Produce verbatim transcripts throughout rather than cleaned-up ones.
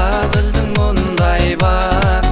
біздің мұндай бар.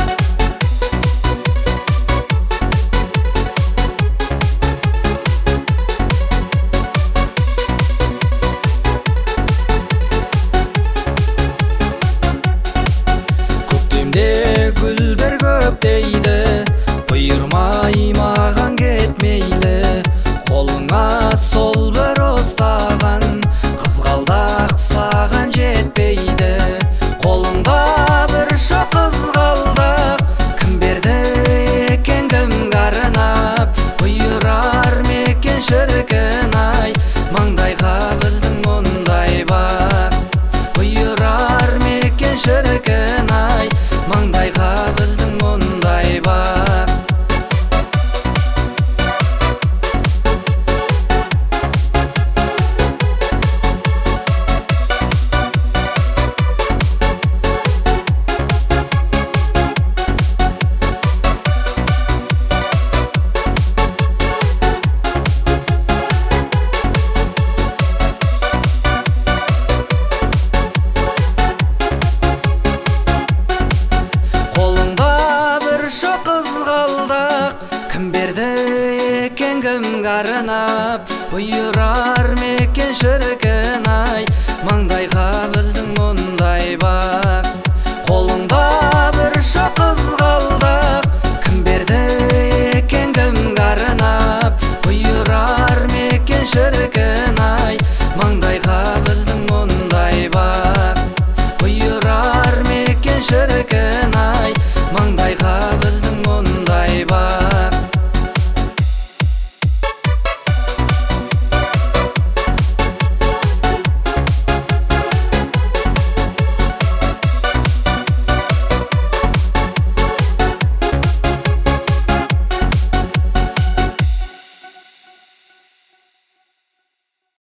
Көктемде гүлдер көп дейді, бұйырмай маған кетмейлі. Қолыңа сол бір ұстаған қызғалдақ саған жетпейді. Қолыңда бір шоқ қызғалдақ, кім берді екен, кімге арнап? Бұйырар ма екен шіркін ай, маңдайға біздің мұндай бар. Бұйырар ма екен шіркін ай, маңдайға біздің мұндай бар. Қызғалдақ, кім берді екен, кімге арнап? Бұйырар ма екен шіркін